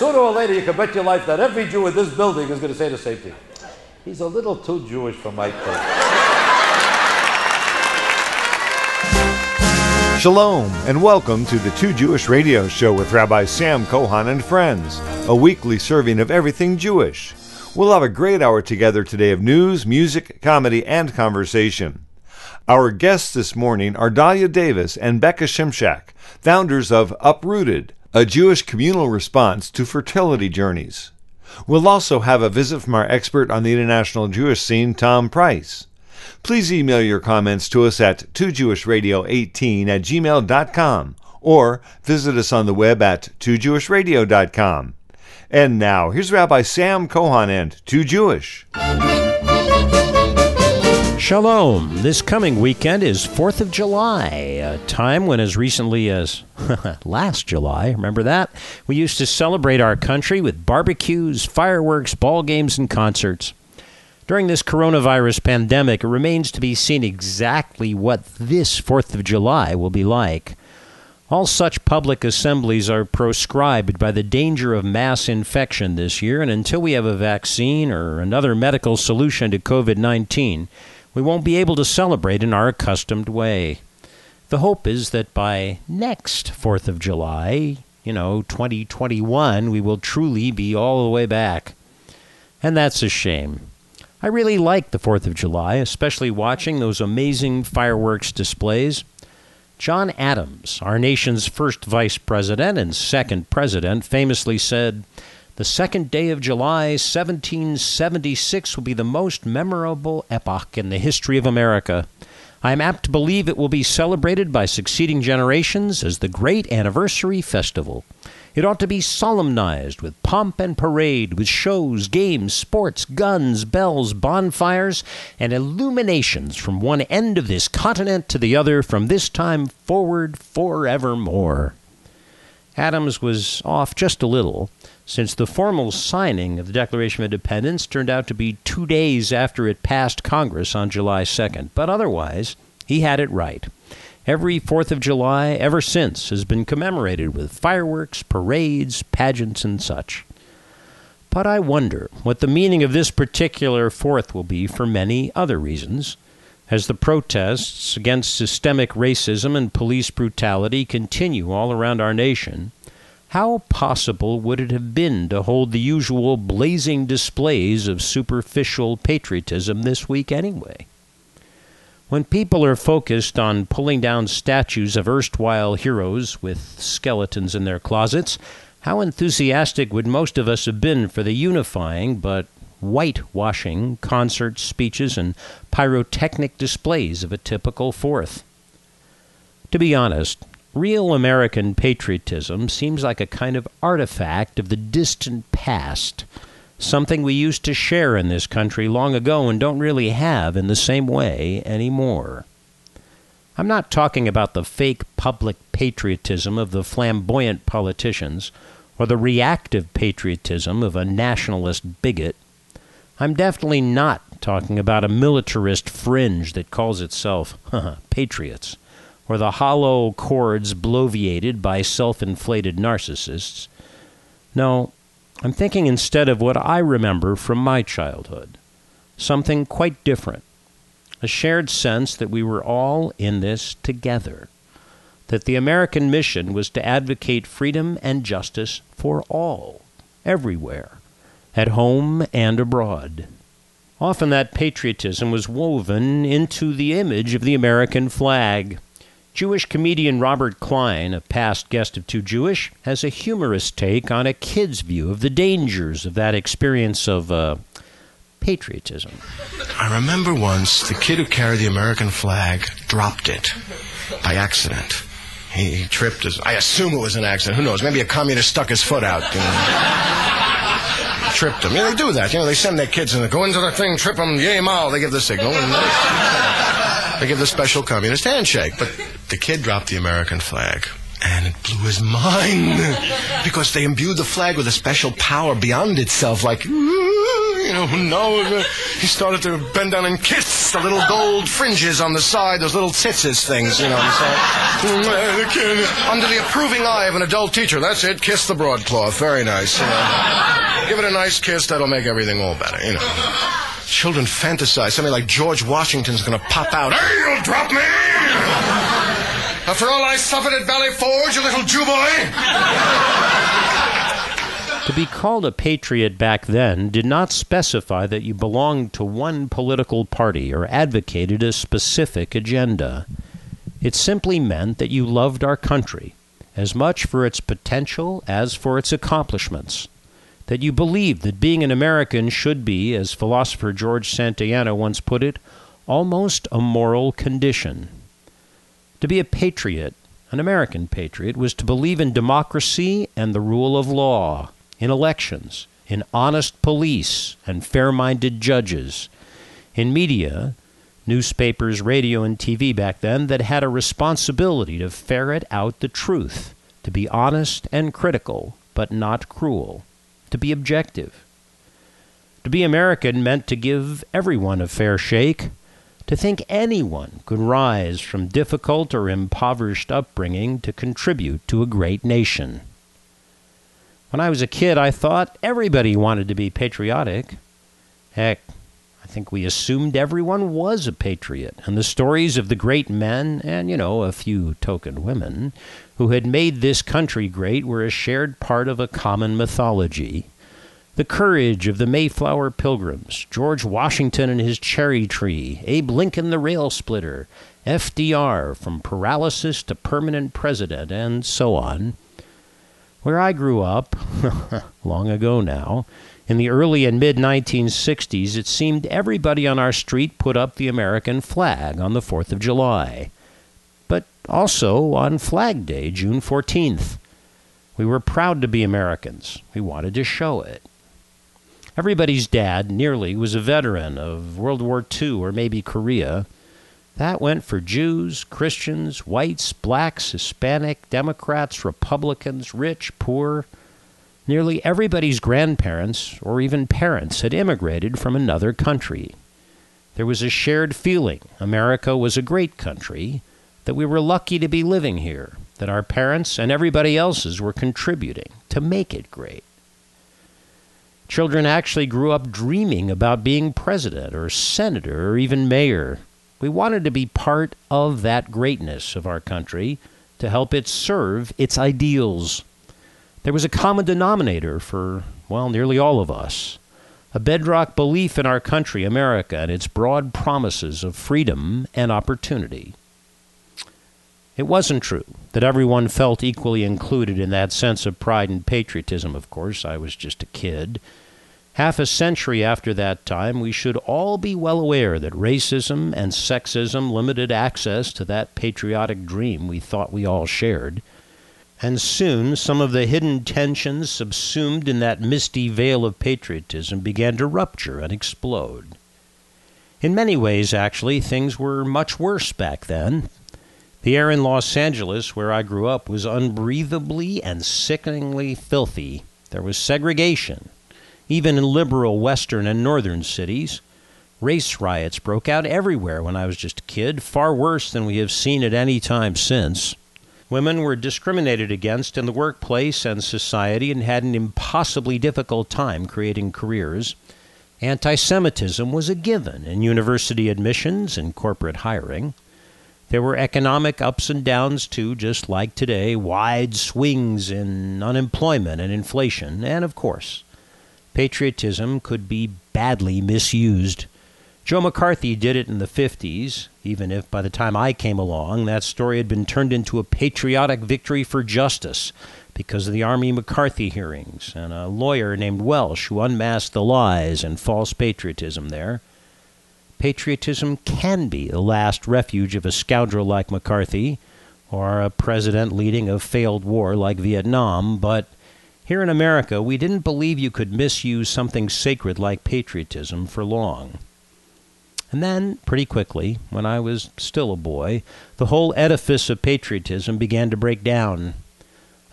sooner or later, you can bet your life that every Jew in this building is going to say the same thing. He's a little too Jewish for my taste. Shalom, and welcome to the Two Jewish Radio Show with Rabbi Sam Kohan and friends, a weekly serving of everything Jewish. We'll have a great hour together today of news, music, comedy, and conversation. Our guests this morning are Dahlia Davis and Becca Shimshak, founders of Uprooted, a Jewish communal response to fertility journeys. We'll also have a visit from our expert on the international Jewish scene, Tom Price. Please email your comments to us at twojewishradio18@gmail.com or visit us on the web at twojewishradio.com. And now, here's Rabbi Sam Kohan and Too Jewish. Shalom. This coming weekend is 4th of July, a time when as recently as last July, remember that? We used to celebrate our country with barbecues, fireworks, ball games, and concerts. During this coronavirus pandemic, it remains to be seen exactly what this 4th of July will be like. All such public assemblies are proscribed by the danger of mass infection this year, and until we have a vaccine or another medical solution to COVID-19, we won't be able to celebrate in our accustomed way. The hope is that by next 4th of July, 2021, we will truly be all the way back. And that's a shame. I really like the 4th of July, especially watching those amazing fireworks displays. John Adams, our nation's first vice president and second president, famously said, "The second day of July, 1776, will be the most memorable epoch in the history of America. I am apt to believe it will be celebrated by succeeding generations as the great anniversary festival. It ought to be solemnized with pomp and parade, with shows, games, sports, guns, bells, bonfires, and illuminations from one end of this continent to the other from this time forward forevermore." Adams was off just a little, since the formal signing of the Declaration of Independence turned out to be 2 days after it passed Congress on July 2nd. But otherwise, he had it right. Every 4th of July ever since has been commemorated with fireworks, parades, pageants, and such. But I wonder what the meaning of this particular 4th will be for many other reasons. As the protests against systemic racism and police brutality continue all around our nation, how possible would it have been to hold the usual blazing displays of superficial patriotism this week anyway? When people are focused on pulling down statues of erstwhile heroes with skeletons in their closets, how enthusiastic would most of us have been for the unifying but whitewashing concerts, speeches, and pyrotechnic displays of a typical 4th? To be honest, real American patriotism seems like a kind of artifact of the distant past, something we used to share in this country long ago and don't really have in the same way anymore. I'm not talking about the fake public patriotism of the flamboyant politicians or the reactive patriotism of a nationalist bigot. I'm definitely not talking about a militarist fringe that calls itself patriots, or the hollow chords bloviated by self-inflated narcissists. No, I'm thinking instead of what I remember from my childhood, something quite different, a shared sense that we were all in this together, that the American mission was to advocate freedom and justice for all, everywhere, at home and abroad. Often that patriotism was woven into the image of the American flag. Jewish comedian Robert Klein, a past guest of Too Jewish, has a humorous take on a kid's view of the dangers of that experience of patriotism. I remember once the kid who carried the American flag dropped it by accident. He tripped. I assume it was an accident. Who knows? Maybe a communist stuck his foot out. Tripped him. Yeah, they do that. They send their kids and they go into the thing, trip them, yay, mao. They give the signal. And they give the special communist handshake. But the kid dropped the American flag. And it blew his mind. Because they imbued the flag with a special power beyond itself. Like, No. He started to bend down and kiss the little gold fringes on the side, those little titses things, So, under the approving eye of an adult teacher. That's it. Kiss the broadcloth. Very nice. Give it a nice kiss. That'll make everything all better, Children fantasize. Somebody like George Washington's going to pop out. Hey, you'll drop me! After all I suffered at Valley Forge, you little Jew boy! To be called a patriot back then did not specify that you belonged to one political party or advocated a specific agenda. It simply meant that you loved our country, as much for its potential as for its accomplishments. That you believed that being an American should be, as philosopher George Santayana once put it, almost a moral condition. To be a patriot, an American patriot, was to believe in democracy and the rule of law, in elections, in honest police and fair-minded judges, in media, newspapers, radio, and TV back then that had a responsibility to ferret out the truth, to be honest and critical, but not cruel, to be objective. To be American meant to give everyone a fair shake, to think anyone could rise from difficult or impoverished upbringing to contribute to a great nation. When I was a kid, I thought everybody wanted to be patriotic. Heck, I think we assumed everyone was a patriot, and the stories of the great men and, a few token women who had made this country great were a shared part of a common mythology. The courage of the Mayflower Pilgrims, George Washington and his cherry tree, Abe Lincoln the rail splitter, FDR from paralysis to permanent president, and so on. Where I grew up, long ago now, in the early and mid-1960s, it seemed everybody on our street put up the American flag on the 4th of July. But also on Flag Day, June 14th. We were proud to be Americans. We wanted to show it. Everybody's dad, nearly, was a veteran of World War II or maybe Korea. That went for Jews, Christians, whites, blacks, Hispanic, Democrats, Republicans, rich, poor. Nearly everybody's grandparents, or even parents, had immigrated from another country. There was a shared feeling America was a great country, that we were lucky to be living here, that our parents and everybody else's were contributing to make it great. Children actually grew up dreaming about being president or senator or even mayor. We wanted to be part of that greatness of our country to help it serve its ideals. There was a common denominator for, nearly all of us. A bedrock belief in our country, America, and its broad promises of freedom and opportunity. It wasn't true that everyone felt equally included in that sense of pride and patriotism, of course. I was just a kid. Half a century after that time, we should all be well aware that racism and sexism limited access to that patriotic dream we thought we all shared. And soon, some of the hidden tensions subsumed in that misty veil of patriotism began to rupture and explode. In many ways, actually, things were much worse back then. The air in Los Angeles, where I grew up, was unbreathably and sickeningly filthy. There was segregation. Even in liberal western and northern cities, race riots broke out everywhere when I was just a kid, far worse than we have seen at any time since. Women were discriminated against in the workplace and society and had an impossibly difficult time creating careers. Anti-Semitism was a given in university admissions and corporate hiring. There were economic ups and downs, too, just like today, wide swings in unemployment and inflation, and, of course, patriotism could be badly misused. Joe McCarthy did it in the 50s, even if by the time I came along, that story had been turned into a patriotic victory for justice because of the Army McCarthy hearings and a lawyer named Welsh who unmasked the lies and false patriotism there. Patriotism can be the last refuge of a scoundrel like McCarthy or a president leading a failed war like Vietnam, but here in America, we didn't believe you could misuse something sacred like patriotism for long. And then, pretty quickly, when I was still a boy, the whole edifice of patriotism began to break down.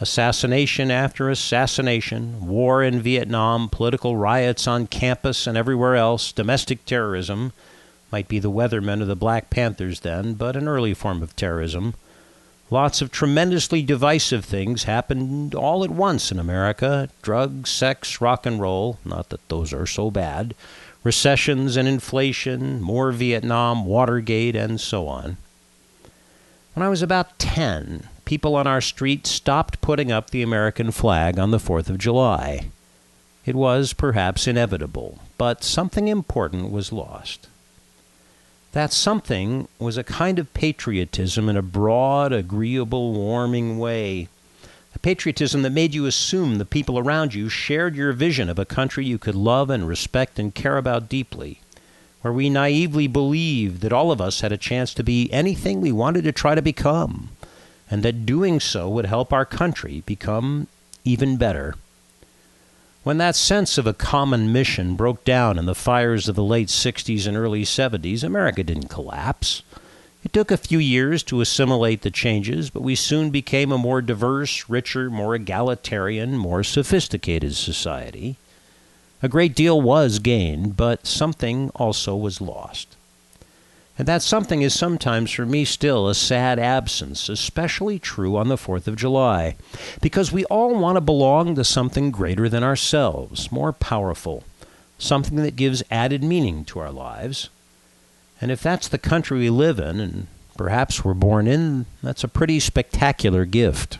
Assassination after assassination, war in Vietnam, political riots on campus and everywhere else, domestic terrorism, might be the Weathermen or the Black Panthers then, but an early form of terrorism. Lots of tremendously divisive things happened all at once in America. Drugs, sex, rock and roll, not that those are so bad. Recessions and inflation, more Vietnam, Watergate, and so on. When I was about 10, people on our street stopped putting up the American flag on the 4th of July. It was perhaps inevitable, but something important was lost. That something was a kind of patriotism in a broad, agreeable, warming way. A patriotism that made you assume the people around you shared your vision of a country you could love and respect and care about deeply, where we naively believed that all of us had a chance to be anything we wanted to try to become, and that doing so would help our country become even better. When that sense of a common mission broke down in the fires of the late 60s and early 70s, America didn't collapse. It took a few years to assimilate the changes, but we soon became a more diverse, richer, more egalitarian, more sophisticated society. A great deal was gained, but something also was lost. And that something is sometimes, for me, still a sad absence, especially true on the 4th of July, because we all want to belong to something greater than ourselves, more powerful, something that gives added meaning to our lives. And if that's the country we live in, and perhaps we're born in, that's a pretty spectacular gift.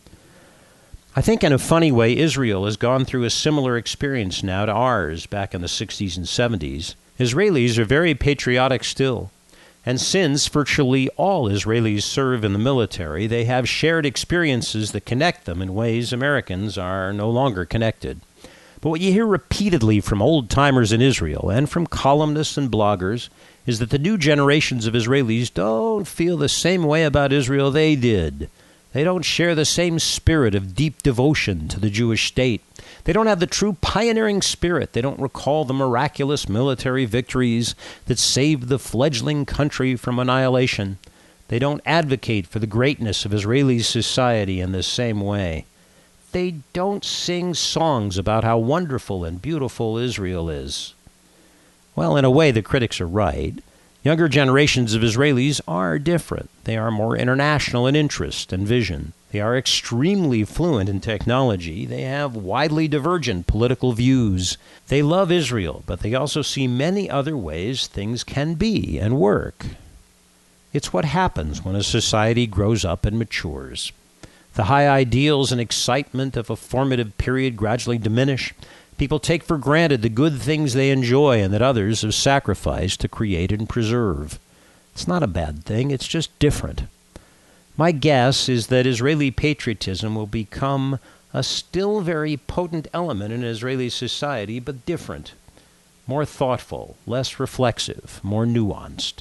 I think in a funny way, Israel has gone through a similar experience now to ours back in the 60s and 70s. Israelis are very patriotic still. And since virtually all Israelis serve in the military, they have shared experiences that connect them in ways Americans are no longer connected. But what you hear repeatedly from old-timers in Israel and from columnists and bloggers is that the new generations of Israelis don't feel the same way about Israel they did. They don't share the same spirit of deep devotion to the Jewish state. They don't have the true pioneering spirit. They don't recall the miraculous military victories that saved the fledgling country from annihilation. They don't advocate for the greatness of Israeli society in the same way. They don't sing songs about how wonderful and beautiful Israel is. Well, in a way, the critics are right. Younger generations of Israelis are different. They are more international in interest and vision. They are extremely fluent in technology. They have widely divergent political views. They love Israel, but they also see many other ways things can be and work. It's what happens when a society grows up and matures. The high ideals and excitement of a formative period gradually diminish. People take for granted the good things they enjoy and that others have sacrificed to create and preserve. It's not a bad thing, it's just different. My guess is that Israeli patriotism will become a still very potent element in Israeli society, but different, more thoughtful, less reflexive, more nuanced.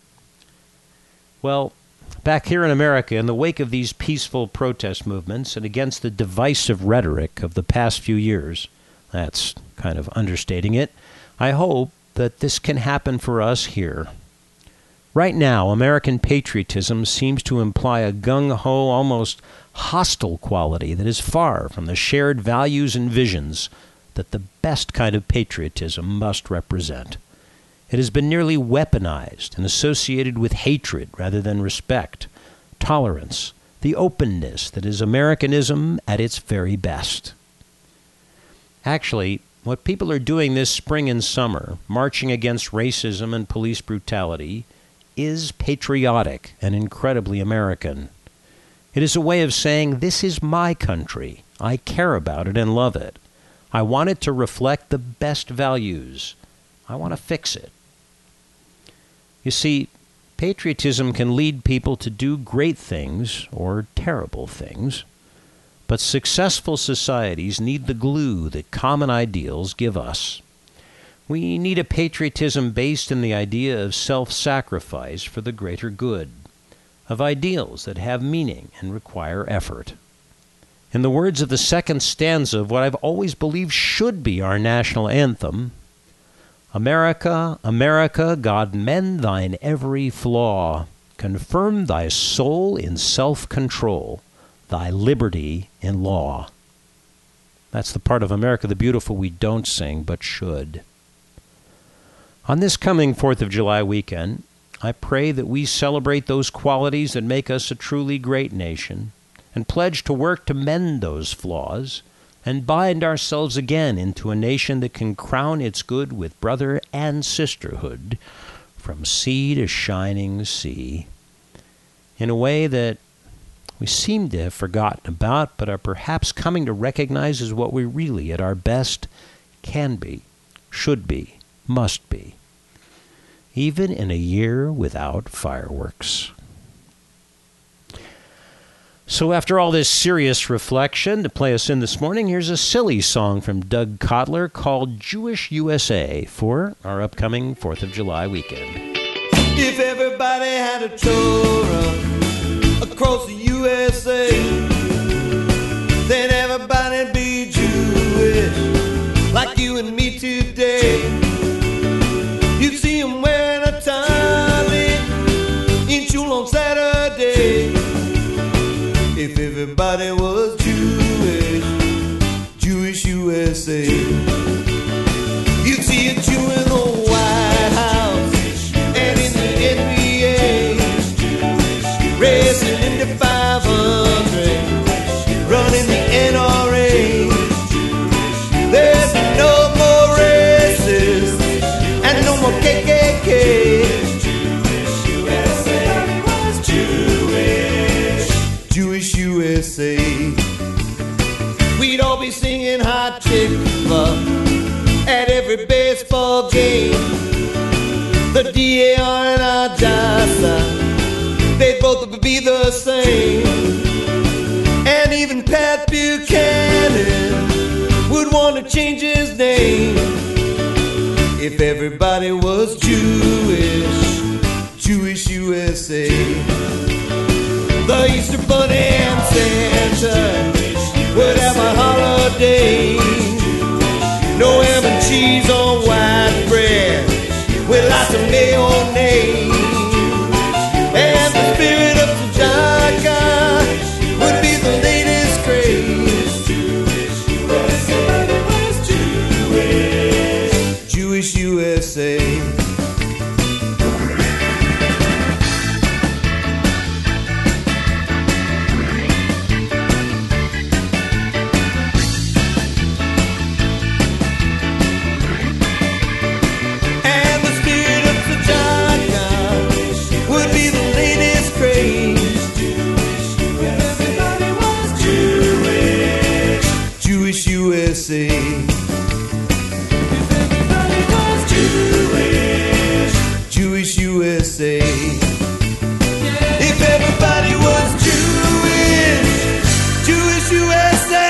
Well, back here in America, in the wake of these peaceful protest movements and against the divisive rhetoric of the past few years, that's kind of understating it, I hope that this can happen for us here. Right now, American patriotism seems to imply a gung-ho, almost hostile quality that is far from the shared values and visions that the best kind of patriotism must represent. It has been nearly weaponized and associated with hatred rather than respect, tolerance, the openness that is Americanism at its very best. Actually, what people are doing this spring and summer, marching against racism and police brutality, is patriotic and incredibly American. It is a way of saying, this is my country. I care about it and love it. I want it to reflect the best values. I want to fix it. You see, patriotism can lead people to do great things or terrible things, but successful societies need the glue that common ideals give us. We need a patriotism based in the idea of self-sacrifice for the greater good, of ideals that have meaning and require effort. In the words of the second stanza of what I've always believed should be our national anthem, America, America, God mend thine every flaw, confirm thy soul in self-control, thy liberty in law. That's the part of America the Beautiful we don't sing, but should. On this coming 4th of July weekend, I pray that we celebrate those qualities that make us a truly great nation and pledge to work to mend those flaws and bind ourselves again into a nation that can crown its good with brother and sisterhood from sea to shining sea in a way that we seem to have forgotten about but are perhaps coming to recognize as what we really at our best can be, should be, must be, even in a year without fireworks. So after all this serious reflection, to play us in this morning, here's a silly song from Doug Cotler called Jewish USA for our upcoming 4th of July weekend. If everybody had a Torah across the USA, then everybody'd be Jewish, like you and me today. You'd see them wearing a tallit in shul on Saturday. If everybody was Jewish, Jewish USA, you'd see a Jew in the White House and in the NBA, racing in the 500, running the NRA. There's no more racists and no more KKK. Jewish USA. We'd all be singing Hot Tikva at every baseball game. The DAR and Hadassah, they'd both be the same. And even Pat Buchanan would want to change his name. If everybody was Jewish, Jewish USA. The Easter Bunny and Santa would have a holiday. No ham and cheese on white bread with lots of mayonnaise. And the spirit of Tajaka would be the latest craze. Jewish USA. USA. Jewish USA. If everybody was Jewish, Jewish USA.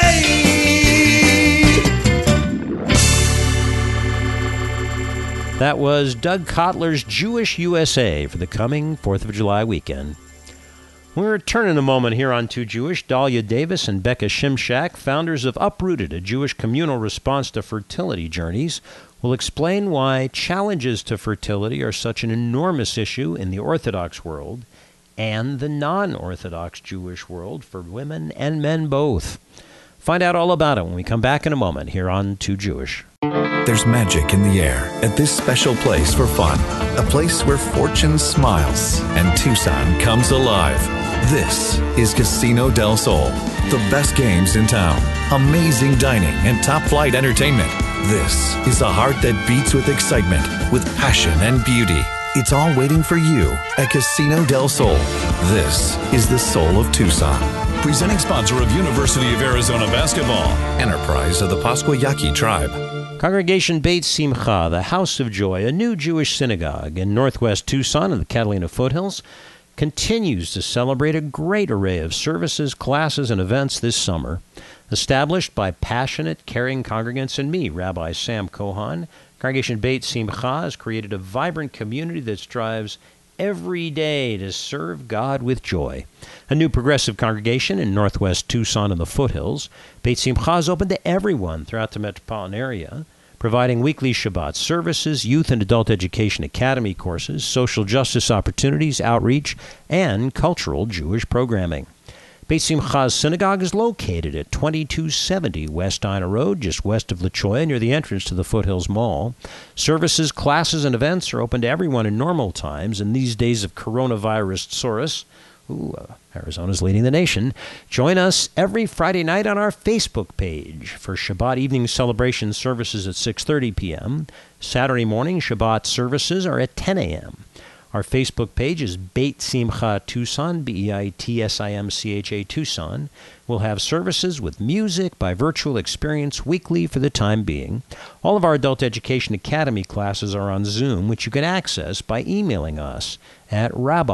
That was Doug Cotler's Jewish USA for the coming 4th of July weekend. We'll return in a moment here on Too Jewish. Dahlia Davis and Becca Shimshak, founders of Uprooted, a Jewish communal response to fertility journeys, will explain why challenges to fertility are such an enormous issue in the Orthodox world and the non-Orthodox Jewish world for women and men both. Find out all about it when we come back in a moment here on Too Jewish. There's magic in the air at this special place for fun. A place where fortune smiles and Tucson comes alive. This is Casino del Sol. The best games in town, amazing dining, and top-flight entertainment. This is a heart that beats with excitement, with passion and beauty. It's all waiting for you at Casino del Sol. This is the soul of Tucson. Presenting sponsor of University of Arizona Basketball. Enterprise of the Pasquayaqui tribe. Congregation Beit Simcha, the House of Joy, a new Jewish synagogue in northwest Tucson in the Catalina foothills, continues to celebrate a great array of services, classes, and events this summer. Established by passionate, caring congregants and me, Rabbi Sam Kohan, Congregation Beit Simcha has created a vibrant community that strives every day to serve God with joy. A new progressive congregation in northwest Tucson in the foothills, Beit Simcha is open to everyone throughout the metropolitan area, providing weekly Shabbat services, youth and adult education academy courses, social justice opportunities, outreach, and cultural Jewish programming. Beit Simcha's synagogue is located at 2270 West Ina Road, just west of La Cholla, near the entrance to the Foothills Mall. Services, classes, and events are open to everyone in normal times. In these days of coronavirus Saurus, Arizona's leading the nation. Join us every Friday night on our Facebook page for Shabbat evening celebration services at 6:30 p.m. Saturday morning Shabbat services are at 10 a.m. Our Facebook page is Beit Simcha Tucson, B-E-I-T-S-I-M-C-H-A Tucson. We'll have services with music by virtual experience weekly for the time being. All of our Adult Education Academy classes are on Zoom, which you can access by emailing us at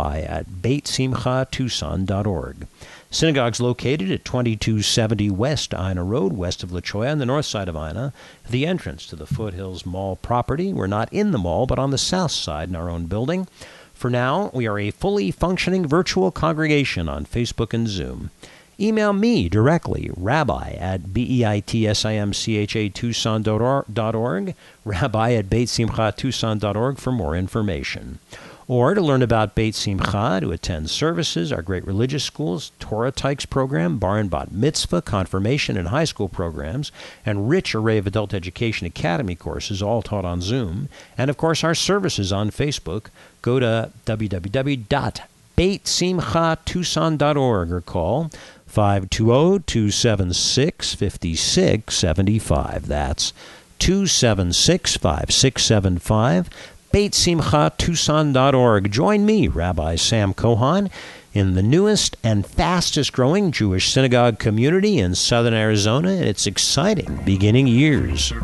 rabbi@beitsimchatucson.org. Synagogue's located at 2270 West Ina Road, west of La Cholla, on the north side of Ina, the entrance to the Foothills Mall property. We're not in the mall, but on the south side in our own building. For now, we are a fully functioning virtual congregation on Facebook and Zoom. Email me directly, rabbi@beitsimchatucson.org, rabbi@beitsimchatucson.org for more information. Or to learn about Beit Simcha, to attend services, our great religious schools, Torah Tykes program, Bar and Bat Mitzvah, confirmation and high school programs, and rich array of Adult Education Academy courses, all taught on Zoom, and of course our services on Facebook, go to www.beitsimchatucson.org or call 520-276-5675. That's 276-5675. BeitSimchaTucson.org. Join me, Rabbi Sam Kohan, in the newest and fastest growing Jewish synagogue community in southern Arizona in its exciting beginning years.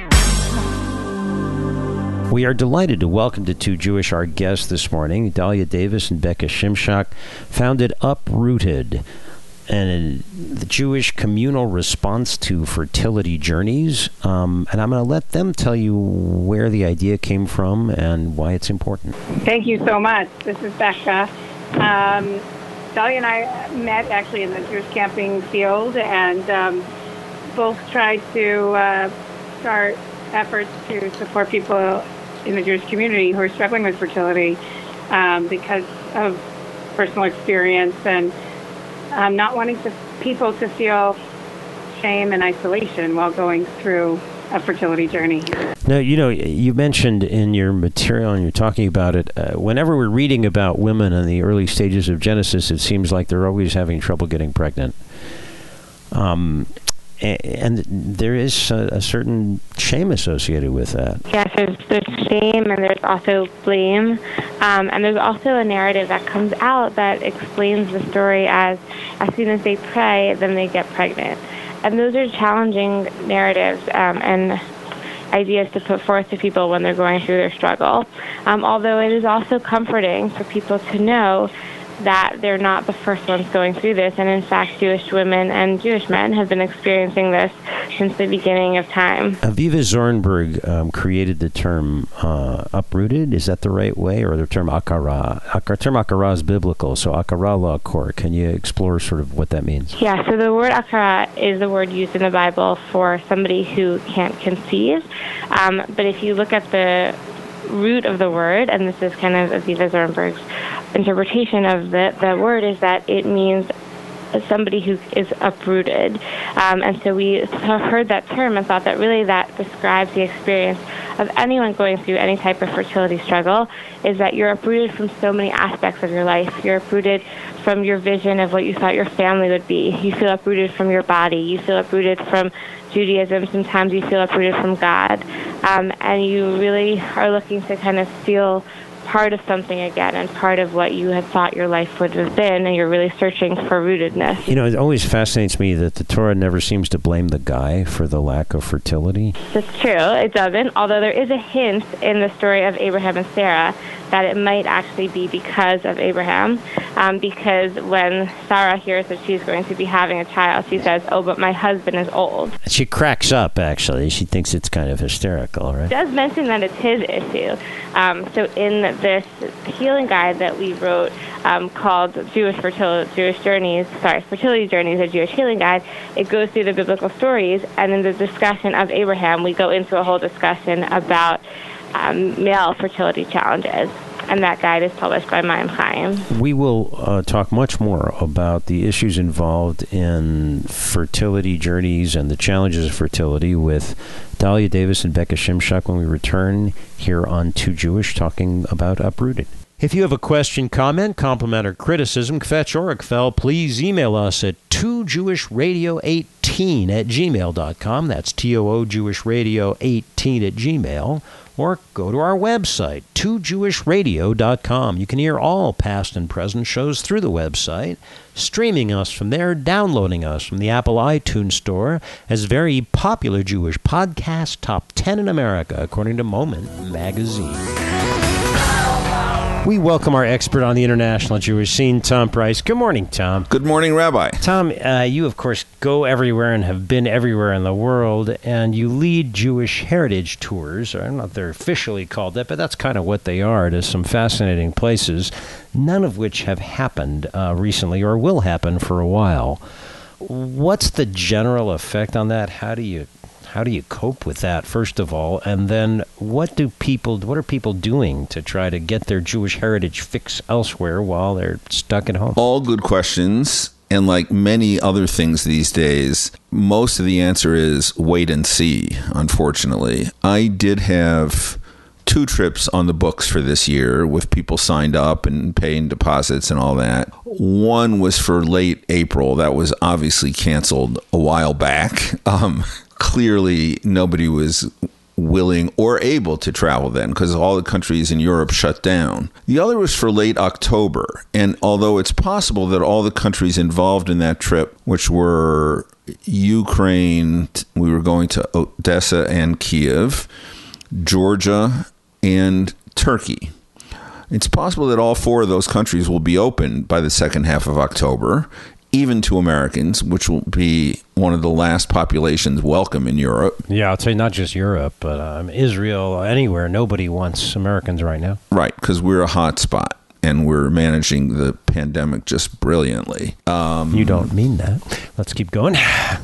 We are delighted to welcome to Two Jewish our guests this morning, Dahlia Davis and Becca Shimshak, founded Uprooted, and the Jewish communal response to fertility journeys. And I'm going to let them tell you where the idea came from and why it's important. Thank you so much. This is Becca. Dahlia and I met actually in the Jewish camping field and both tried to start efforts to support people in the Jewish community who are struggling with fertility because of personal experience and not wanting people to feel shame and isolation while going through a fertility journey. Now, you mentioned in your material, and you're talking about it, whenever we're reading about women in the early stages of Genesis, it seems like they're always having trouble getting pregnant. And there is a certain shame associated with that. Yes, there's shame and there's also blame. And there's also a narrative that comes out that explains the story as soon as they pray, then they get pregnant. And those are challenging narratives and ideas to put forth to people when they're going through their struggle. Although it is also comforting for people to know that they're not the first ones going through this, and in fact Jewish women and Jewish men have been experiencing this since the beginning of time. Aviva Zornberg created the term uprooted. Is that the right way? Or the term akara? The term akara is biblical, so akara la'akor. Can you explore sort of what that means? Yeah, so the word akara is the word used in the Bible for somebody who can't conceive. But if you look at the root of the word, and this is kind of Aviva Zornberg's interpretation of the word, is that it means somebody who is uprooted. And so we heard that term and thought that really that describes the experience of anyone going through any type of fertility struggle, is that you're uprooted from so many aspects of your life. You're uprooted from your vision of what you thought your family would be. You feel uprooted from your body. You feel uprooted from Judaism. Sometimes you feel uprooted from God. And you really are looking to kind of feel part of something again and part of what you had thought your life would have been, and you're really searching for rootedness. It always fascinates me that the Torah never seems to blame the guy for the lack of fertility. That's true. It doesn't, although there is a hint in the story of Abraham and Sarah that it might actually be because of Abraham, because when Sarah hears that she's going to be having a child, she says, "Oh, but my husband is old." She cracks up, actually. She thinks it's kind of hysterical, right? She does mention that it's his issue. So in this healing guide that we wrote called Fertility Journeys, a Jewish Healing Guide, it goes through the biblical stories, and in the discussion of Abraham, we go into a whole discussion about male fertility challenges. and that guide is published by Maim Chaim. We will talk much more about the issues involved in fertility journeys and the challenges of fertility with Dahlia Davis and Becca Shimshak when we return here on Too Jewish, talking about Uprooted. If you have a question, comment, compliment, or criticism, kvetch or kvel, please email us at 2jewishradio18@gmail.com. That's TOOJewishRadio18@gmail. Or go to our website, 2jewishradio.com. You can hear all past and present shows through the website, streaming us from there, downloading us from the Apple iTunes Store as very popular Jewish podcast top 10 in America, according to Moment Magazine. We welcome our expert on the international Jewish scene, Tom Price. Good morning, Tom. Good morning, Rabbi. Tom, you, of course, go everywhere and have been everywhere in the world, and you lead Jewish heritage tours. I don't know if they're officially called that, but that's kind of what they are, to some fascinating places, none of which have happened recently or will happen for a while. What's the general effect on that? How do you cope with that, first of all? And then what are people doing to try to get their Jewish heritage fix elsewhere while they're stuck at home? All good questions. And like many other things these days, most of the answer is wait and see, unfortunately. I did have 2 trips on the books for this year with people signed up and paying deposits and all that. One was for late April. That was obviously canceled a while back. Clearly, nobody was willing or able to travel then because all the countries in Europe shut down. The other was for late October. And although it's possible that all the countries involved in that trip, which were Ukraine, we were going to Odessa and Kiev, Georgia, and Turkey. It's possible that all 4 of those countries will be open by the second half of October, even to Americans, which will be one of the last populations welcome in Europe. Yeah, I'll tell you, not just Europe, but Israel, anywhere. Nobody wants Americans right now. Right, because we're a hot spot, and we're managing the pandemic just brilliantly. You don't mean that. Let's keep going.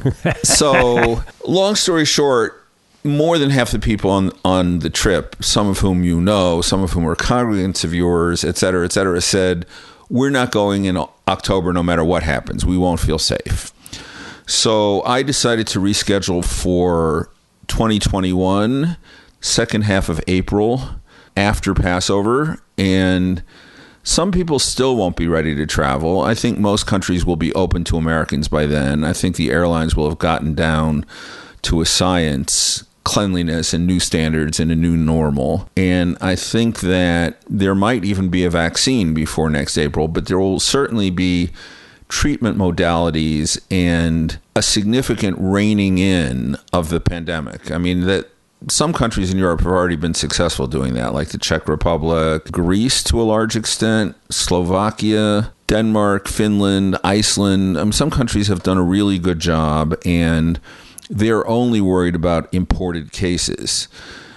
So, long story short, more than half the people on the trip, some of whom you know, some of whom are congregants of yours, et cetera, said, we're not going in October no matter what happens. We won't feel safe. So I decided to reschedule for 2021, second half of April, after Passover. And some people still won't be ready to travel. I think most countries will be open to Americans by then. I think the airlines will have gotten down to a science, cleanliness and new standards and a new normal. And I think that there might even be a vaccine before next April, but there will certainly be treatment modalities and a significant reining in of the pandemic. I mean, that some countries in Europe have already been successful doing that, like the Czech Republic, Greece to a large extent, Slovakia, Denmark, Finland, Iceland. Some countries have done a really good job, and they're only worried about imported cases.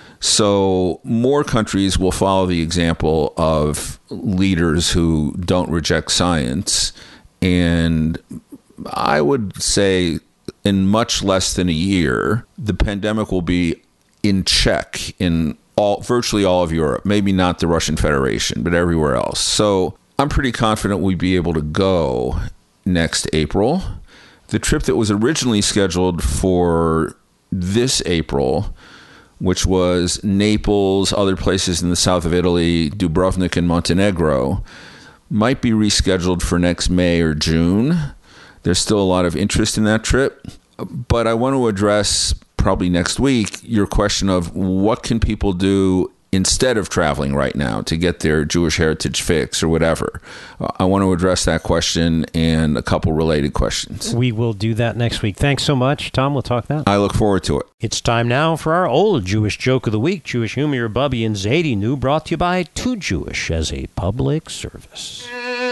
So more countries will follow the example of leaders who don't reject science. And I would say in much less than a year, the pandemic will be in check in virtually all of Europe. Maybe not the Russian Federation, but everywhere else. So I'm pretty confident we'd be able to go next April. The trip that was originally scheduled for this April, which was Naples, other places in the south of Italy, Dubrovnik and Montenegro, might be rescheduled for next May or June. There's still a lot of interest in that trip. But I want to address, probably next week, your question of what can people do instead of traveling right now to get their Jewish heritage fix or whatever. I want to address that question and a couple related questions. We will do that next week. Thanks so much, Tom. We'll talk now. I look forward to it. It's time now for our old Jewish joke of the week. Jewish humor, Bubby and Zadie New, brought to you by Too Jewish as a public service.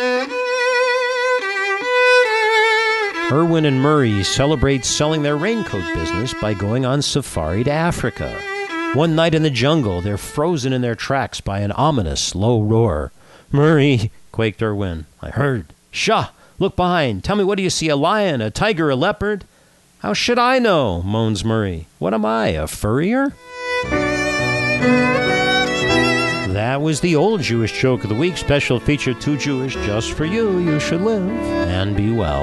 Irwin and Murray celebrate selling their raincoat business by going on safari to Africa. One night in the jungle, they're frozen in their tracks by an ominous low roar. Murray, quaked Irwin. I heard. Shah, look behind. Tell me, what do you see? A lion, a tiger, a leopard? How should I know? Moans Murray. What am I, a furrier? That was the old Jewish joke of the week. Special feature, Too Jewish, just for you. You should live and be well.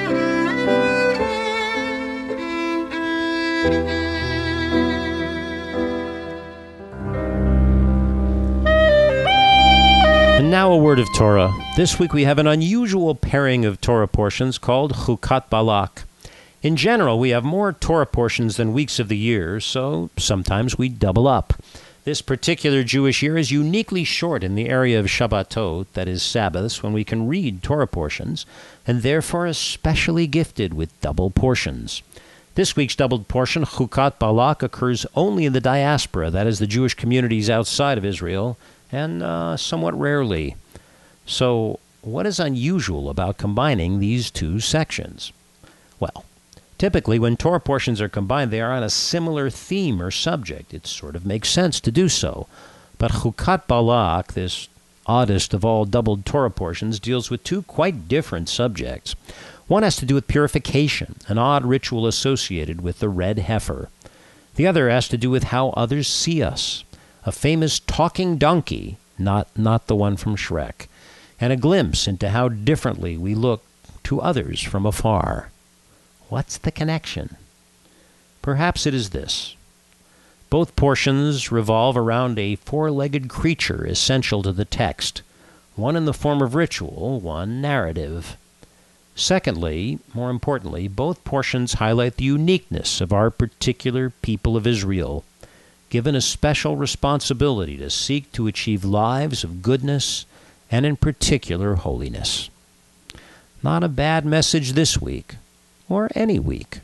And now a word of Torah. This week we have an unusual pairing of Torah portions called Chukat Balak. In general, we have more Torah portions than weeks of the year, so sometimes we double up. This particular Jewish year is uniquely short in the area of Shabbatot, that is Sabbaths, when we can read Torah portions, and therefore especially gifted with double portions. This week's doubled portion, Chukat Balak, occurs only in the diaspora, that is the Jewish communities outside of Israel, and somewhat rarely. So, what is unusual about combining these two sections? Well, typically, when Torah portions are combined, they are on a similar theme or subject. It sort of makes sense to do so. But Chukat Balak, this oddest of all doubled Torah portions, deals with two quite different subjects. One has to do with purification, an odd ritual associated with the red heifer. The other has to do with how others see us, a famous talking donkey, not the one from Shrek, and a glimpse into how differently we look to others from afar. What's the connection? Perhaps it is this. Both portions revolve around a four-legged creature essential to the text, one in the form of ritual, one narrative. Secondly, more importantly, both portions highlight the uniqueness of our particular people of Israel, given a special responsibility to seek to achieve lives of goodness and in particular holiness. Not a bad message this week, or any week.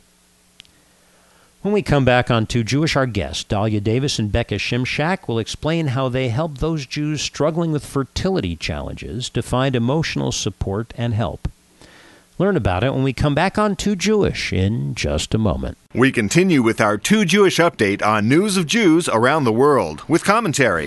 When we come back on Too Jewish, our guests, Dahlia Davis and Becca Shimshak, will explain how they help those Jews struggling with fertility challenges to find emotional support and help. Learn about it when we come back on Too Jewish in just a moment. We continue with our Too Jewish update on news of Jews around the world with commentary.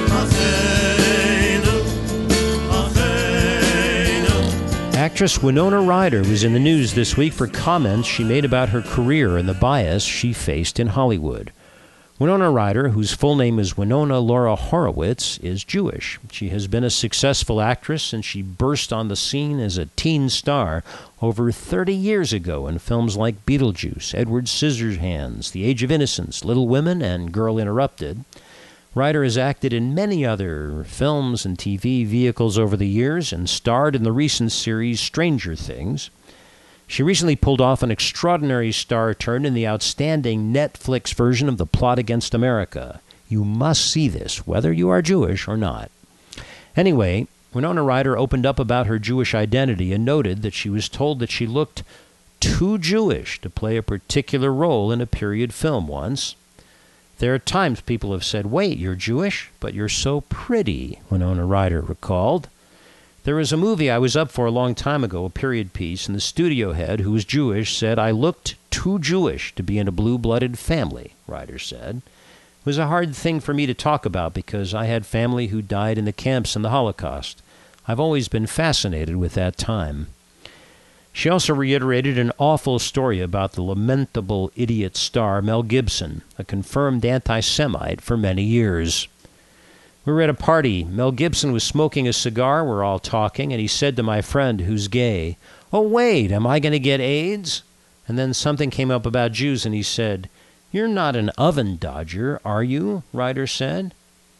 Actress Winona Ryder was in the news this week for comments she made about her career and the bias she faced in Hollywood. Winona Ryder, whose full name is Winona Laura Horowitz, is Jewish. She has been a successful actress since she burst on the scene as a teen star over 30 years ago in films like Beetlejuice, Edward Scissorhands, The Age of Innocence, Little Women, and Girl Interrupted. Ryder has acted in many other films and TV vehicles over the years and starred in the recent series Stranger Things. She recently pulled off an extraordinary star turn in the outstanding Netflix version of The Plot Against America. You must see this, whether you are Jewish or not. Anyway, Winona Ryder opened up about her Jewish identity and noted that she was told that she looked too Jewish to play a particular role in a period film once. There are times people have said, "Wait, you're Jewish, but you're so pretty," Winona Ryder recalled. There was a movie I was up for a long time ago, a period piece, and the studio head, who was Jewish, said I looked too Jewish to be in a blue-blooded family, Ryder said. It was a hard thing for me to talk about because I had family who died in the camps in the Holocaust. I've always been fascinated with that time. She also reiterated an awful story about the lamentable idiot star Mel Gibson, a confirmed anti-Semite for many years. We were at a party. Mel Gibson was smoking a cigar. We're all talking, and he said to my friend, who's gay, "Oh, wait, am I going to get AIDS?" And then something came up about Jews, and he said, "You're not an oven dodger, are you?" Ryder said.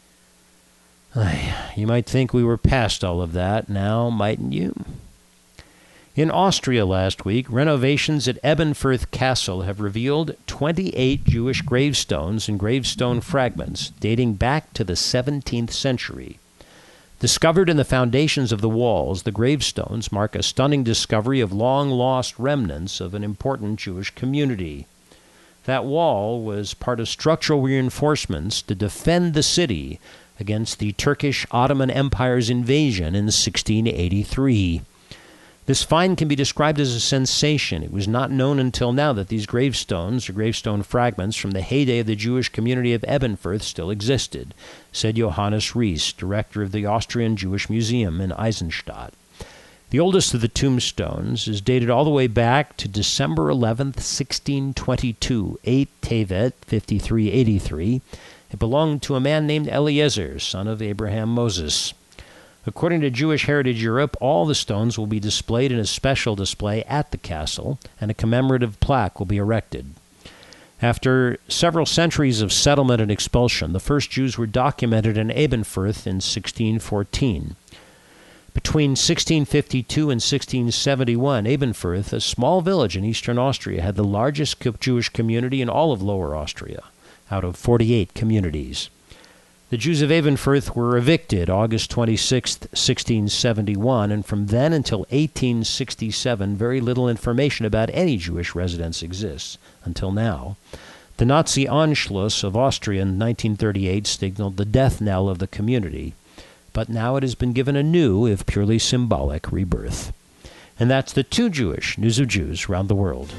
You might think we were past all of that now, mightn't you? In Austria last week, renovations at Ebenfurth Castle have revealed 28 Jewish gravestones and gravestone fragments dating back to the 17th century. Discovered in the foundations of the walls, the gravestones mark a stunning discovery of long-lost remnants of an important Jewish community. That wall was part of structural reinforcements to defend the city against the Turkish Ottoman Empire's invasion in 1683. This find can be described as a sensation. It was not known until now that these gravestones, or gravestone fragments from the heyday of the Jewish community of Ebenfurth, still existed, said Johannes Ries, director of the Austrian Jewish Museum in Eisenstadt. The oldest of the tombstones is dated all the way back to December 11th, 1622, 8 Tevet, 5383, It belonged to a man named Eliezer, son of Abraham Moses. According to Jewish Heritage Europe, all the stones will be displayed in a special display at the castle, and a commemorative plaque will be erected. After several centuries of settlement and expulsion, the first Jews were documented in Ebenfurth in 1614. Between 1652 and 1671, Ebenfurth, a small village in eastern Austria, had the largest Jewish community in all of Lower Austria, out of 48 communities. The Jews of Ebenfurth were evicted August 26, 1671, and from then until 1867, very little information about any Jewish residents exists, until now. The Nazi Anschluss of Austria in 1938 signaled the death knell of the community, but now it has been given a new, if purely symbolic, rebirth. And that's the Too Jewish News of Jews around the world.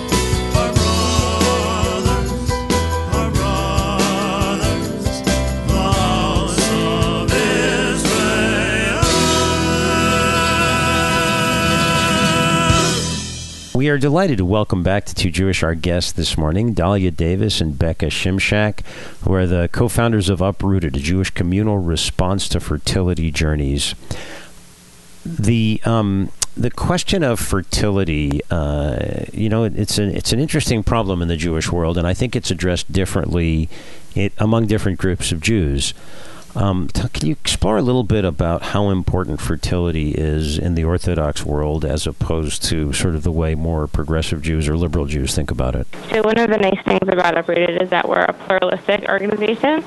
We are delighted to welcome back to Too Jewish our guests this morning, Dahlia Davis and Becca Shimshak, who are the co-founders of Uprooted, a Jewish communal response to fertility journeys. The question of fertility, it's an interesting problem in the Jewish world, and I think it's addressed differently among different groups of Jews. Can you explore a little bit about how important fertility is in the Orthodox world as opposed to sort of the way more progressive Jews or liberal Jews think about it? So one of the nice things about Uprooted is that we're a pluralistic organization.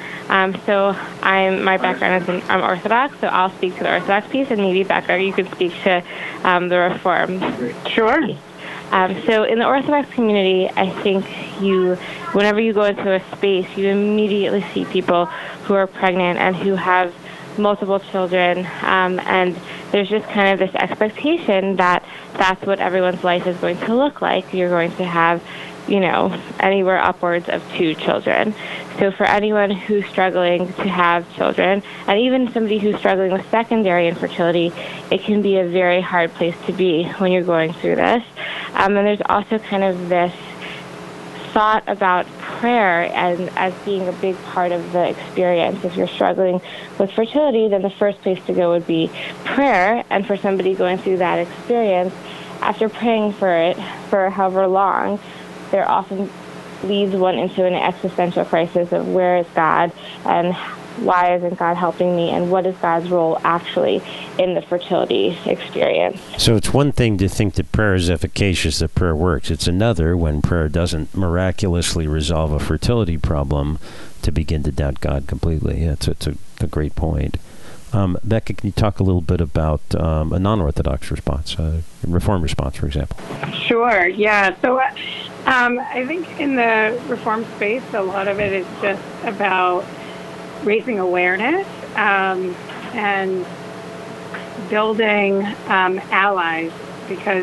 My background is I'm Orthodox, so I'll speak to the Orthodox piece, and maybe Becca, you could speak to the Reform. Sure. So in the Orthodox community, I think whenever you go into a space, you immediately see people who are pregnant and who have multiple children, and there's just kind of this expectation that that's what everyone's life is going to look like. You're going to have, anywhere upwards of 2 children. So for anyone who's struggling to have children, and even somebody who's struggling with secondary infertility, it can be a very hard place to be when you're going through this. And there's also kind of this thought about prayer as being a big part of the experience. If you're struggling with fertility, then the first place to go would be prayer. And for somebody going through that experience, after praying for it for however long, there often leads one into an existential crisis of where is God and why isn't God helping me, and what is God's role actually in the fertility experience. So it's one thing to think that prayer is efficacious, that prayer works. It's another, when prayer doesn't miraculously resolve a fertility problem, to begin to doubt God completely. Yeah, it's a great point. Becca, can you talk a little bit about a non-Orthodox response, a Reform response, for example? Sure, yeah. So I think in the Reform space, a lot of it is just about raising awareness and building allies, because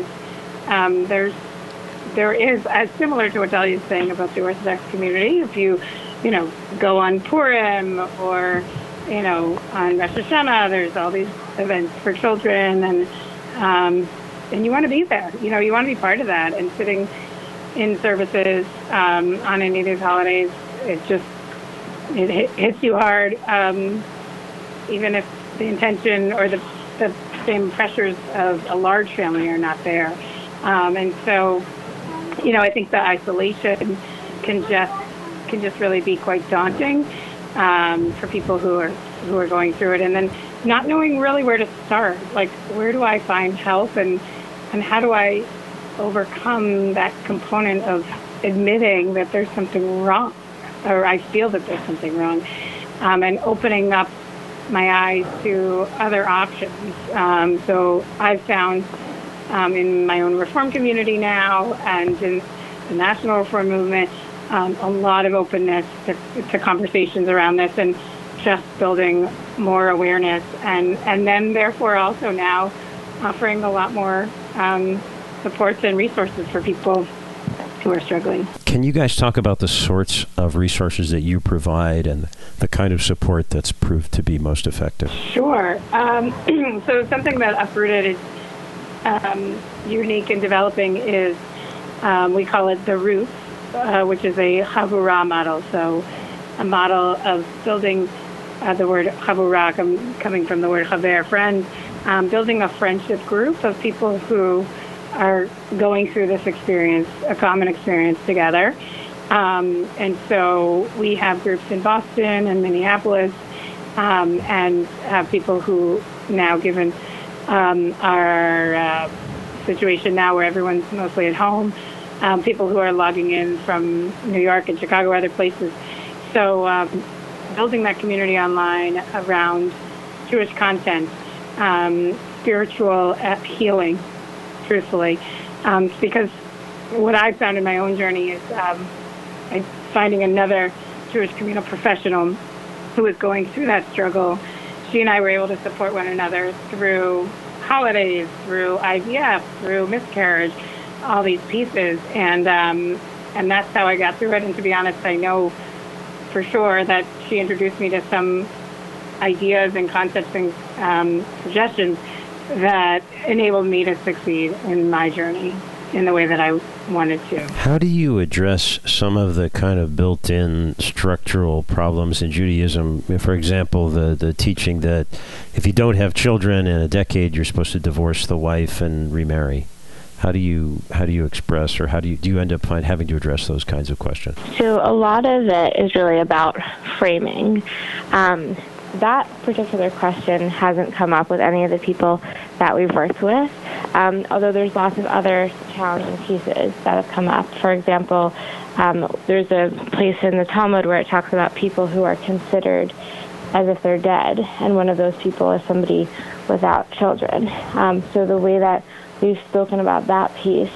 there is, as similar to what Dahlia is saying about the Orthodox community, if you go on Purim or on Rosh Hashanah, there's all these events for children, and you want to be there. You want to be part of that, and sitting in services on any of these holidays, it hits you hard, even if the intention or the same pressures of a large family are not there. And so, I think the isolation can just really be quite daunting for people who are going through it, and then not knowing really where to start. Like, where do I find help, and how do I overcome that component of admitting that there's something wrong, or I feel that there's something wrong, and opening up my eyes to other options. So I've found in my own Reform community now, and in the National Reform Movement, a lot of openness to conversations around this, and just building more awareness, and then therefore also now offering a lot more supports and resources for people who are struggling. Can you guys talk about the sorts of resources that you provide and the kind of support that's proved to be most effective? Sure. So something that Uprooted is unique in developing is, we call it the Roots, which is a Chavurah model. So a model of building the word chavura, coming from the word chaver, friend, building a friendship group of people who are going through this experience, a common experience together. And so we have groups in Boston and Minneapolis, and have people who now, given our situation now where everyone's mostly at home, people who are logging in from New York and Chicago, other places. So building that community online around Jewish content, spiritual healing, truthfully, because what I've found in my own journey is finding another Jewish communal professional who is going through that struggle. She and I were able to support one another through holidays, through IVF, through miscarriage, all these pieces, and that's how I got through it. And to be honest, I know for sure that she introduced me to some ideas and concepts and suggestions that enabled me to succeed in my journey in the way that I wanted to. How do you address some of the kind of built-in structural problems in Judaism? For example, the teaching that if you don't have children in a decade, you're supposed to divorce the wife and remarry. How do you express, or do you end up having to address those kinds of questions? So a lot of it is really about framing. That particular question hasn't come up with any of the people that we've worked with, although there's lots of other challenging pieces that have come up. For example, there's a place in the Talmud where it talks about people who are considered as if they're dead, and one of those people is somebody without children. So the way that we've spoken about that piece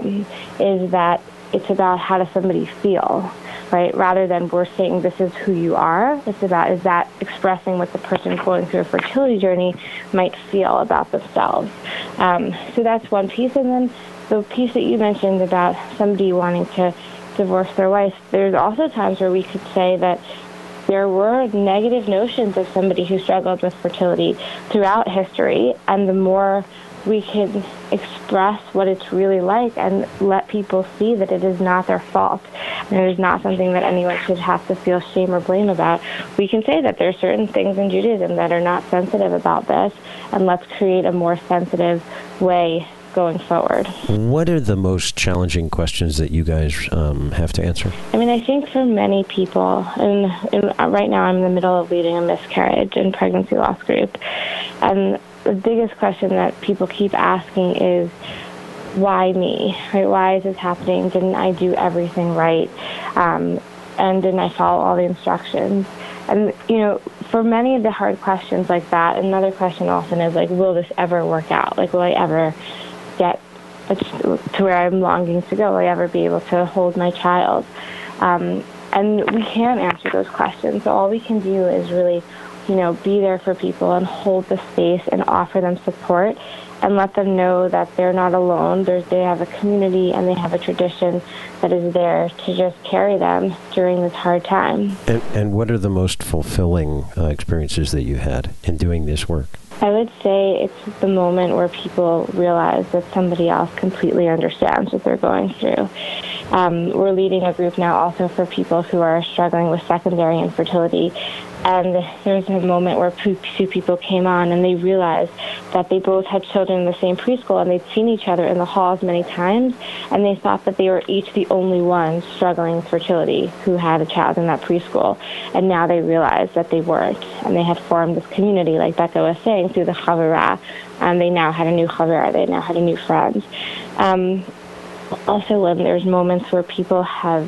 is that it's about how does somebody feel, right? Rather than we're saying this is who you are, it's about is that expressing what the person going through a fertility journey might feel about themselves. So that's one piece. And then the piece that you mentioned about somebody wanting to divorce their wife, there's also times where we could say that there were negative notions of somebody who struggled with fertility throughout history, and the more we can express what it's really like and let people see that it is not their fault and it is not something that anyone should have to feel shame or blame about. We can say that there are certain things in Judaism that are not sensitive about this, and let's create a more sensitive way going forward. What are the most challenging questions that you guys have to answer? I mean, I think for many people, and right now I'm in the middle of leading a miscarriage and pregnancy loss group, and the biggest question that people keep asking is, why me? Right? Why is this happening? Didn't I do everything right? And didn't I follow all the instructions? And, for many of the hard questions like that, another question often is like, will this ever work out? Like, will I ever get to where I'm longing to go? Will I ever be able to hold my child? And we can't answer those questions. So all we can do is really be there for people and hold the space and offer them support and let them know that they're not alone. They have a community and they have a tradition that is there to just carry them during this hard time. And what are the most fulfilling experiences that you had in doing this work? I would say it's the moment where people realize that somebody else completely understands what they're going through. We're leading a group now also for people who are struggling with secondary infertility. And there's a moment where two people came on and they realized that they both had children in the same preschool and they'd seen each other in the halls many times, and they thought that they were each the only ones struggling with fertility who had a child in that preschool. And now they realized that they weren't, and they had formed this community, like Becca was saying, through the chavura, and they now had a new chavura, they now had a new friend. Also, when there's moments where people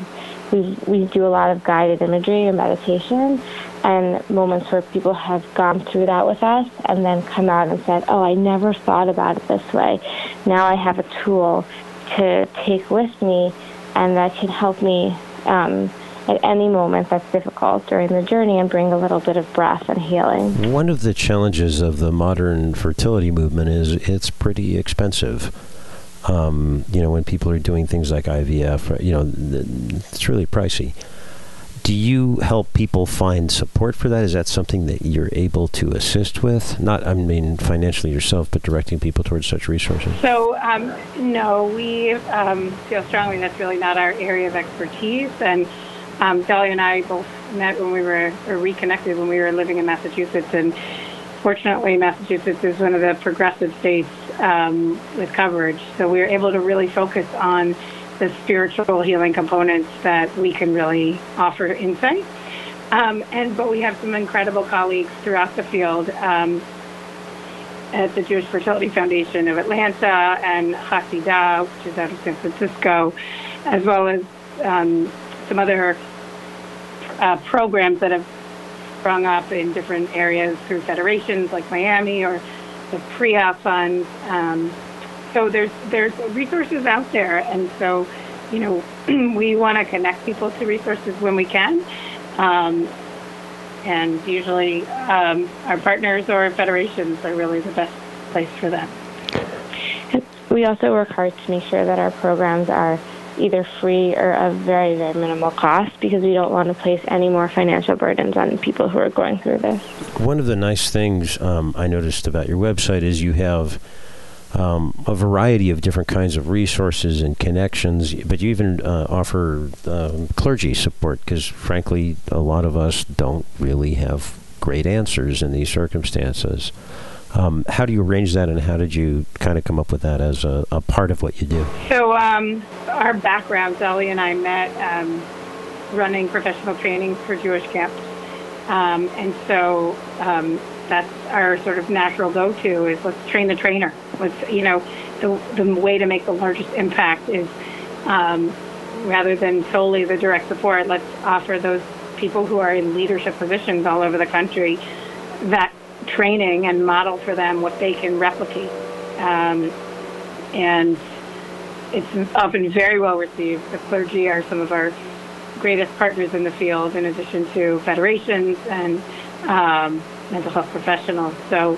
we do a lot of guided imagery and meditation, and moments where people have gone through that with us and then come out and said, oh, I never thought about it this way. Now I have a tool to take with me and that can help me at any moment that's difficult during the journey and bring a little bit of breath and healing. One of the challenges of the modern fertility movement is it's pretty expensive. When people are doing things like IVF, it's really pricey. Do you help people find support for that? Is that something that you're able to assist with? Not, financially yourself, but directing people towards such resources? So, no, we feel strongly that's really not our area of expertise. And Dahlia and I both met when we were, or reconnected when we were living in Massachusetts, and fortunately Massachusetts is one of the progressive states with coverage, so we were able to really focus on the spiritual healing components that we can really offer insight. But we have some incredible colleagues throughout the field at the Jewish Fertility Foundation of Atlanta and Hasidah, which is out of San Francisco, as well as some other programs that have sprung up in different areas through federations like Miami or the Priya Fund. So there's resources out there, and so we want to connect people to resources when we can. And usually our partners or federations are really the best place for them. We also work hard to make sure that our programs are either free or of very, very minimal cost, because we don't want to place any more financial burdens on people who are going through this. One of the nice things I noticed about your website is you have a variety of different kinds of resources and connections, but you even offer clergy support, because frankly, a lot of us don't really have great answers in these circumstances. How do you arrange that, and how did you kind of come up with that as a part of what you do? So our background, Dahlia and I met running professional trainings for Jewish camps. And so that's our sort of natural go-to is let's train the trainer. Let's, the way to make the largest impact is rather than solely the direct support, let's offer those people who are in leadership positions all over the country that training and model for them what they can replicate. And it's often very well received. The clergy are some of our greatest partners in the field, in addition to federations and mental health professionals. So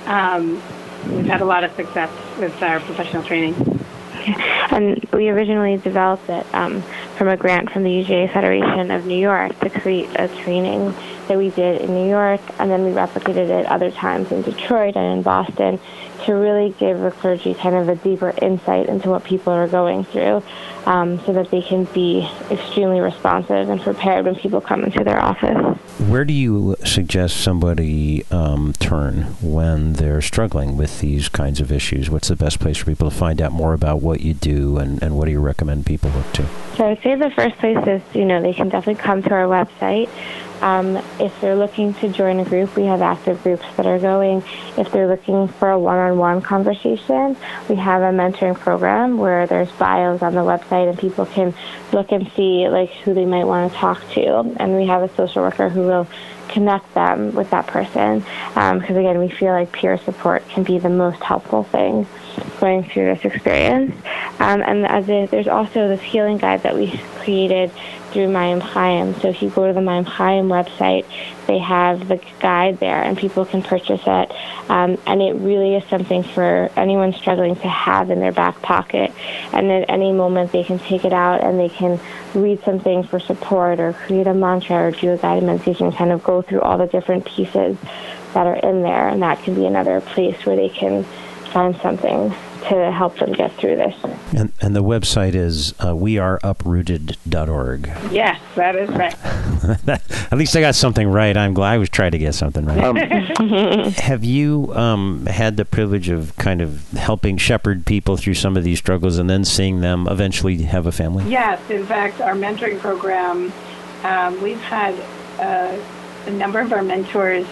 we've had a lot of success with our professional training. And we originally developed it from a grant from the UJA Federation of New York to create a training that we did in New York, and then we replicated it other times in Detroit and in Boston to really give the clergy kind of a deeper insight into what people are going through, so that they can be extremely responsive and prepared when people come into their office. Where do you suggest somebody turn when they're struggling with these kinds of issues? What's the best place for people to find out more about what you do, and what do you recommend people look to? So I would say the first place is, they can definitely come to our website. If they're looking to join a group, we have active groups that are going. If they're looking for a one-on-one conversation, we have a mentoring program where there's bios on the website and people can look and see who they might want to talk to. And we have a social worker who will connect them with that person. Because again, we feel like peer support can be the most helpful thing going through this experience. And there's also this healing guide that we created through Mayim Chaim. So if you go to the Mayim Chaim website, they have the guide there, and people can purchase it. And it really is something for anyone struggling to have in their back pocket. And at any moment, they can take it out and they can read something for support, or create a mantra, or do a guided meditation, kind of go through all the different pieces that are in there. And that can be another place where they can find something to help them get through this. And the website is weareuprooted.org. Yes, that is right. At least I got something right. I'm glad I was trying to get something right. Have you had the privilege of kind of helping shepherd people through some of these struggles and then seeing them eventually have a family? Yes. In fact, our mentoring program, we've had a number of our mentees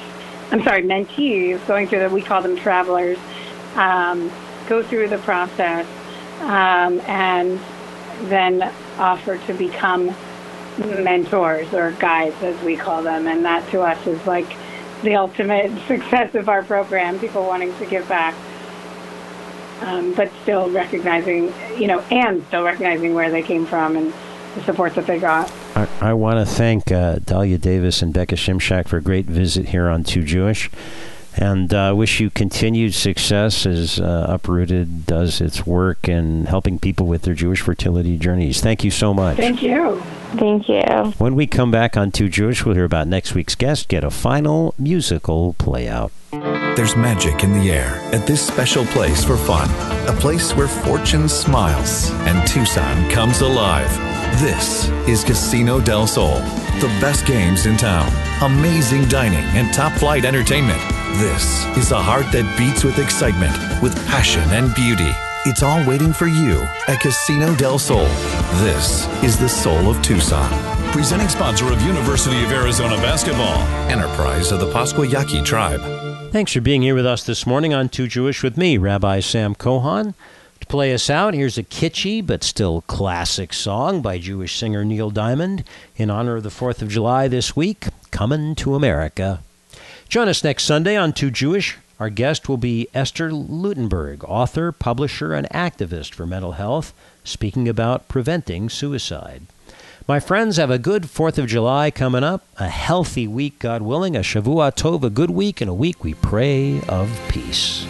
going through we call them travelers, go through the process and then offer to become mentors or guides, as we call them. And that to us is like the ultimate success of our program, people wanting to give back, but still recognizing, where they came from and the support that they got. I want to thank Dahlia Davis and Becca Shimshak for a great visit here on Too Jewish. And wish you continued success as Uprooted does its work in helping people with their Jewish fertility journeys. Thank you so much. Thank you. Thank you. When we come back on Too Jewish, we'll hear about next week's guest, get a final musical play-out. There's magic in the air at this special place for fun. A place where fortune smiles and Tucson comes alive. This is Casino del Sol. The best games in town, amazing dining, and top-flight entertainment. This is a heart that beats with excitement, with passion and beauty. It's all waiting for you at Casino del Sol. This is the soul of Tucson. Presenting sponsor of University of Arizona basketball. Enterprise of the Pascua Yaqui tribe. Thanks for being here with us this morning on Too Jewish with me, Rabbi Sam Kohan. To play us out, here's a kitschy but still classic song by Jewish singer Neil Diamond in honor of the 4th of July this week, Comin' to America. Join us next Sunday on Too Jewish. Our guest will be Esther Lutenberg, author, publisher, and activist for mental health, speaking about preventing suicide. My friends, have a good 4th of July coming up, a healthy week, God willing, a Shavua Tov, a good week, and a week we pray of peace.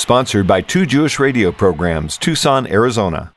Sponsored by Two Jewish Radio Programs, Tucson, Arizona.